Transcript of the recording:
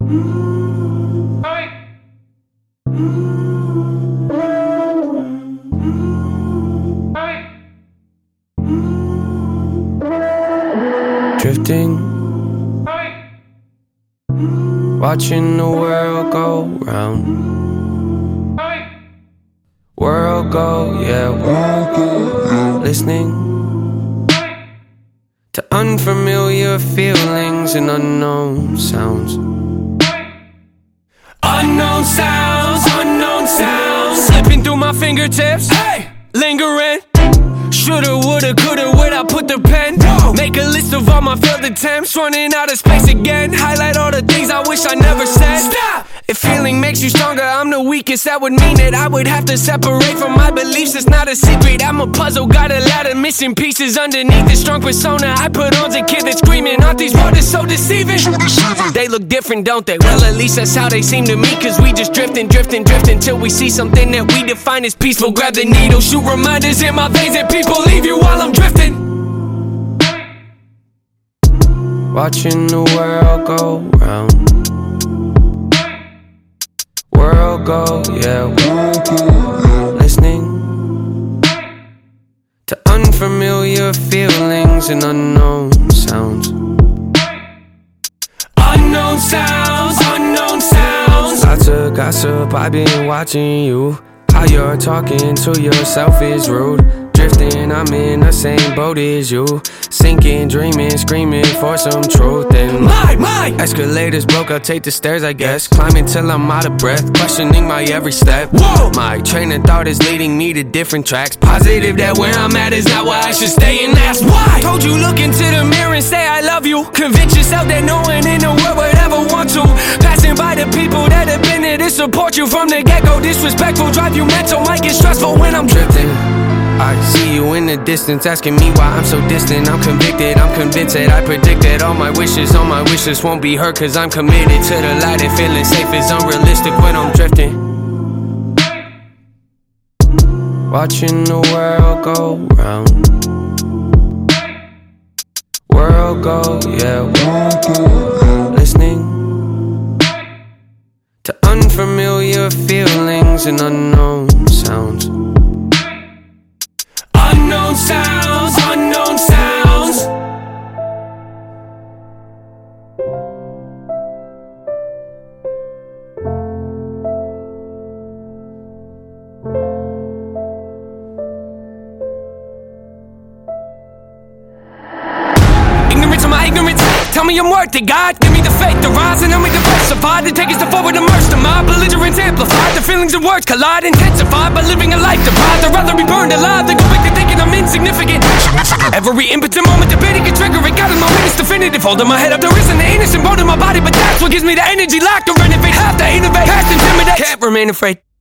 Drifting, watching the world go round. World go, yeah, world go. Listening to unfamiliar feelings and unknown sounds. Unknown sounds, slipping through my fingertips. Hey, lingering. Shoulda, woulda, coulda, would I put the pen? Make a list of all my failed attempts, running out of space again. Highlight all the things I wish I never said. Stop! If feeling makes you stronger, I'm the weakest. That would mean that I would have to separate from my beliefs. It's not a secret, I'm a puzzle. Got a lot of missing pieces underneath this strong persona I put on's a kid that's screaming. Aren't these words so deceiving? They look different, don't they? Well, at least that's how they seem to me. Cause we just drifting till we see something that we define as peaceful. Grab the needle, shoot reminders in my veins that people leave you while I'm drifting. Watching the world go round. World go, yeah, world go. Listening to unfamiliar feelings and unknown sounds. Unknown sounds. Lots of gossip, I've been watching you. How you're talking to yourself is rude. Drifting, I'm in the same boat as you. Sinking, dreaming, screaming for some truth. And my escalators broke, I'll take the stairs, I guess. Climbing till I'm out of breath, questioning my every step. Whoa! My train of thought is leading me to different tracks. Positive that where I'm at is not where I should stay, and that's why. Told you look into the mirror and say I love you. Convince yourself that no one in the world would ever want to. Passing by the people that have been there to support you from the get-go. Disrespectful, drive you mental, might get stressful when I'm drifting. I see you in the distance, asking me why I'm so distant. I'm convicted, I'm convinced that I predicted all my wishes won't be heard. Cause I'm committed to the light and feeling safe is unrealistic when I'm drifting. Watching the world go round. World go, yeah, world go. Listening to unfamiliar feelings and unknown sounds. Unknown sounds. Ignorance of my ignorance. Tell me I'm worth it, God. Give me the faith to rise and help me diversify. To take us to forward, immerse the mind. Belligerence amplified. The feelings and words collide, intensified by living a life deprived. I'd rather be burned alive than go back to thinking I'm insignificant. Every impotent moment debating can trigger it. Got in my witness definitive. Holding my head up, there isn't an innocent bone in my body, but that's what gives me the energy. Locked to renovate, have to innovate, past intimidate. Can't remain afraid.